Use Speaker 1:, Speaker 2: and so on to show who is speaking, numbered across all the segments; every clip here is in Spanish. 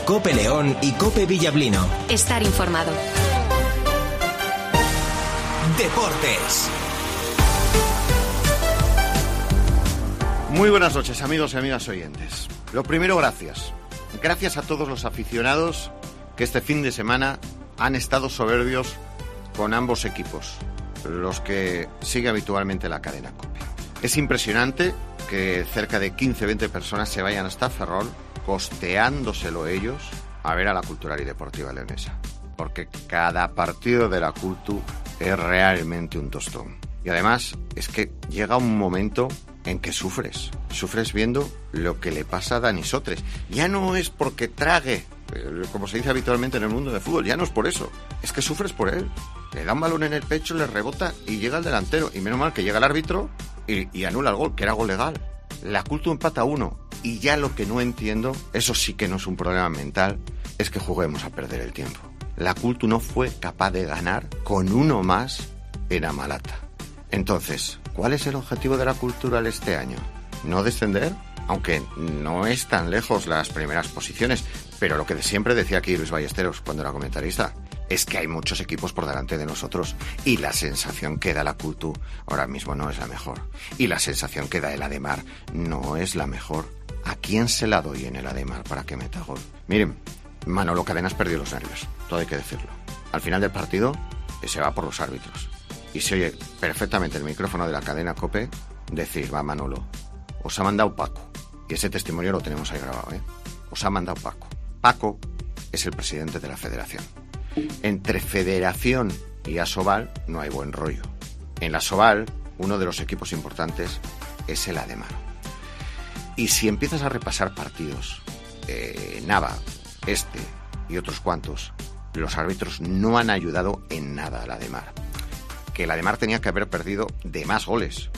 Speaker 1: COPE León y COPE Villablino.
Speaker 2: Estar informado.
Speaker 1: Deportes.
Speaker 3: Muy buenas noches, amigos y amigas oyentes. Lo primero, gracias. Gracias a todos los aficionados que este fin de semana han estado soberbios con ambos equipos, los que sigue habitualmente la cadena COPE. Es impresionante que cerca de 15-20 personas se vayan hasta Ferrol, costeándoselo ellos, a ver a la Cultural y Deportiva Leonesa. Porque cada partido de la Cultu es realmente un tostón. Y además es que llega un momento en que sufres viendo lo que le pasa a Dani Sotres. Ya no es porque trague, como se dice habitualmente en el mundo del fútbol, ya no es por eso, es que sufres por él. Le da un balón en el pecho, le rebota y llega el delantero, y menos mal que llega el árbitro y anula el gol, que era gol legal. La Cultu empata 1, y ya lo que no entiendo, eso sí que no es un problema mental, es que juguemos a perder el tiempo. La Cultu no fue capaz de ganar con uno más en Amalata. Entonces, ¿cuál es el objetivo de la Cultural este año? ¿No descender? Aunque no es tan lejos las primeras posiciones, pero lo que siempre decía aquí Luis Ballesteros cuando era comentarista, es que hay muchos equipos por delante de nosotros y la sensación que da la Cultu ahora mismo no es la mejor. Y la sensación que da el Ademar no es la mejor. ¿A quién se la doy en el Ademar para que meta gol? Miren, Manolo Cadenas perdió los nervios, todo hay que decirlo. Al final del partido se va por los árbitros. Y se oye perfectamente el micrófono de la cadena COPE decir, va Manolo, os ha mandado Paco. Y ese testimonio lo tenemos ahí grabado, ¿eh? Os ha mandado Paco. Paco es el presidente de la federación. Entre federación y Asobal no hay buen rollo. En la Asobal, uno de los equipos importantes es el Ademar. Y si empiezas a repasar partidos, Nava, y otros cuantos, los árbitros no han ayudado en nada al Ademar. Que el Ademar tenía que haber perdido de más goles,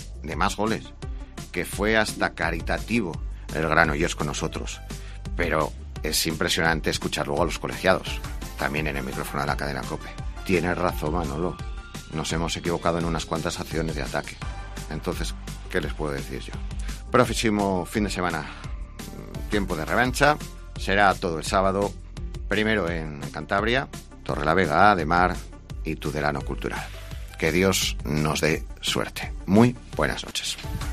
Speaker 3: que fue hasta caritativo el Granollers con nosotros. Pero es impresionante escuchar luego a los colegiados, también en el micrófono de la cadena COPE. Tienes razón, Manolo, nos hemos equivocado en unas cuantas acciones de ataque. Entonces, ¿qué les puedo decir yo? Próximo fin de semana, tiempo de revancha, será todo el sábado, primero en Cantabria, Torrelavega, Ademar y Tudelano Cultural. Que Dios nos dé suerte. Muy buenas noches.